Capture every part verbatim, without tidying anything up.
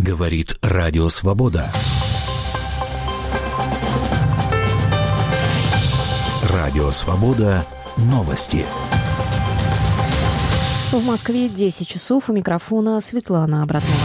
Говорит Радио Свобода. Радио Свобода. Новости. В Москве десять часов. У микрофона Светлана Абратнова.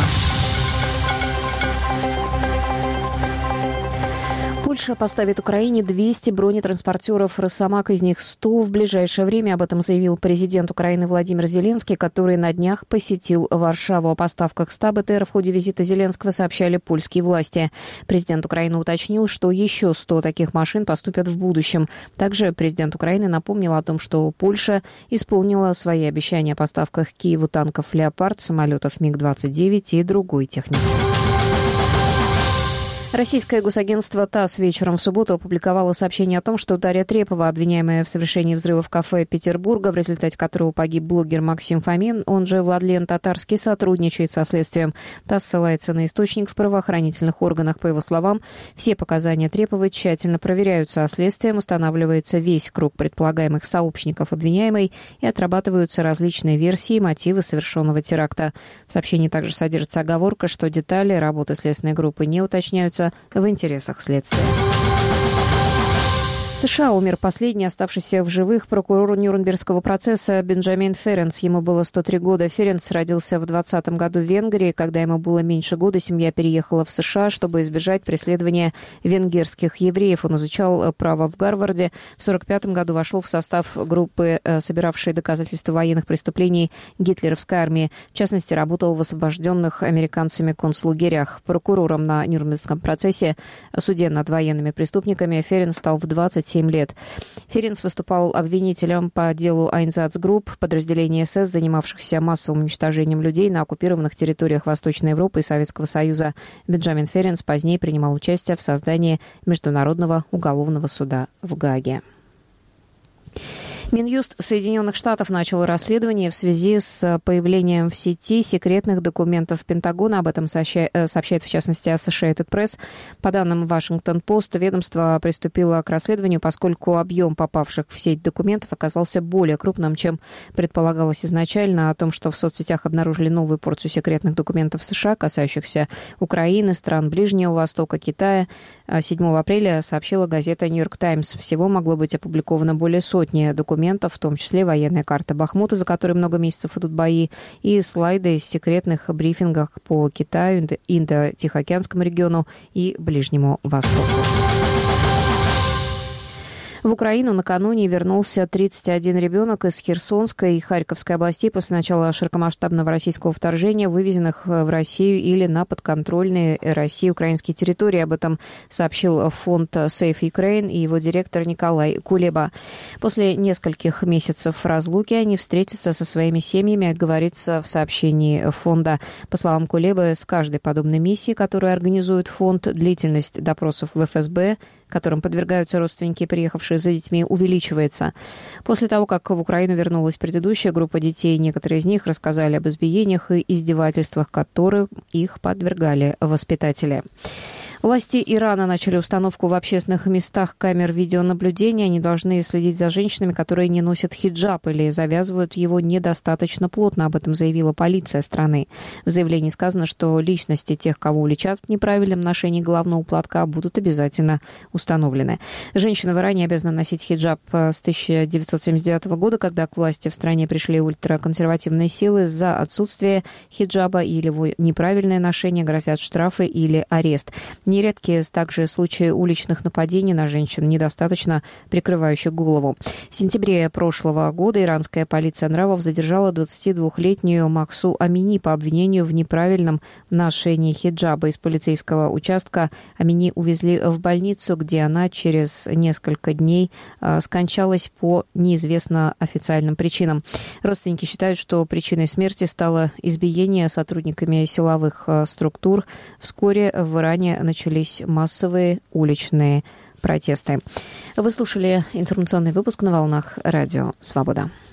Польша поставит Украине двести бронетранспортеров «Росомах», из них сто в ближайшее время. Об этом заявил президент Украины Владимир Зеленский, который на днях посетил Варшаву. О поставках ста БТР в ходе визита Зеленского сообщали польские власти. Президент Украины уточнил, что еще сто таких машин поступят в будущем. Также президент Украины напомнил о том, что Польша исполнила свои обещания о поставках Киеву танков «Леопард», самолетов Миг двадцать девять и другой техники. Российское госагентство ТАСС вечером в субботу опубликовало сообщение о том, что Дарья Трепова, обвиняемая в совершении взрыва в кафе Петербурга, в результате которого погиб блогер Максим Фомин, он же Владлен Татарский, сотрудничает со следствием. ТАСС ссылается на источник в правоохранительных органах. По его словам, все показания Треповой тщательно проверяются, а следствием устанавливается весь круг предполагаемых сообщников обвиняемой и отрабатываются различные версии и мотивы совершенного теракта. В сообщении также содержится оговорка, что детали работы следственной группы не уточняются в интересах следствия. В США умер последний оставшийся в живых прокурор Нюрнбергского процесса Бенджамин Ференц. Ему было сто три года. Ференц родился в двадцатом году в Венгрии. Когда ему было меньше года, семья переехала в США, чтобы избежать преследования венгерских евреев. Он изучал право в Гарварде. В сорок пятом году вошел в состав группы, собиравшей доказательства военных преступлений гитлеровской армии. В частности, работал в освобожденных американцами концлагерях. Прокурором на Нюрнбергском процессе, суде над военными преступниками, Ференц стал в двадцать семь лет. Ференц выступал обвинителем по делу Айнзац-групп, подразделения эс эс, занимавшихся массовым уничтожением людей на оккупированных территориях Восточной Европы и Советского Союза. Бенджамин Ференц позднее принимал участие в создании Международного уголовного суда в Гааге. Минюст Соединенных Штатов начал расследование в связи с появлением в сети секретных документов Пентагона. Об этом сообщает, сообщает в частности Associated Press. По данным Вашингтон-Пост, ведомство приступило к расследованию, поскольку объем попавших в сеть документов оказался более крупным, чем предполагалось изначально. О том, что в соцсетях обнаружили новую порцию секретных документов США, касающихся Украины, стран Ближнего Востока, Китая, седьмого апреля сообщила газета «Нью-Йорк Таймс». Всего могло быть опубликовано более сотни документов, в том числе военная карта Бахмута, за которой много месяцев идут бои, и слайды из секретных брифингов по Китаю, Индо-Тихоокеанскому региону и Ближнему Востоку. В Украину накануне вернулся тридцать один ребенок из Херсонской и Харьковской областей после начала широкомасштабного российского вторжения, вывезенных в Россию или на подконтрольные России украинские территории. Об этом сообщил фонд Safe Ukraine и его директор Николай Кулеба. После нескольких месяцев разлуки они встретятся со своими семьями, говорится в сообщении фонда. По словам Кулебы, с каждой подобной миссией, которую организует фонд, длительность допросов в эф эс бэ, которым подвергаются родственники, приехавшие за детьми, увеличивается. После того, как в Украину вернулась предыдущая группа детей, некоторые из них рассказали об избиениях и издевательствах, которых их подвергали воспитатели. Власти Ирана начали установку в общественных местах камер видеонаблюдения. Они должны следить за женщинами, которые не носят хиджаб или завязывают его недостаточно плотно. Об этом заявила полиция страны. В заявлении сказано, что личности тех, кого уличат в неправильном ношении головного платка, будут обязательно установлены. Женщины в Иране обязаны носить хиджаб с тысяча девятьсот семьдесят девятого года, когда к власти в стране пришли ультраконсервативные силы. За отсутствие хиджаба или его неправильное ношение грозят штрафы или арест. Нередки также случаи уличных нападений на женщин, недостаточно прикрывающих голову. В сентябре прошлого года иранская полиция нравов задержала двадцатидвухлетнюю Максу Амини по обвинению в неправильном ношении хиджаба. Из полицейского участка Амини увезли в больницу, где она через несколько дней скончалась по неизвестно официальным причинам. Родственники считают, что причиной смерти стало избиение сотрудниками силовых структур. Вскоре в Иране начались Начались массовые уличные протесты. Вы слушали информационный выпуск на волнах Радио Свобода.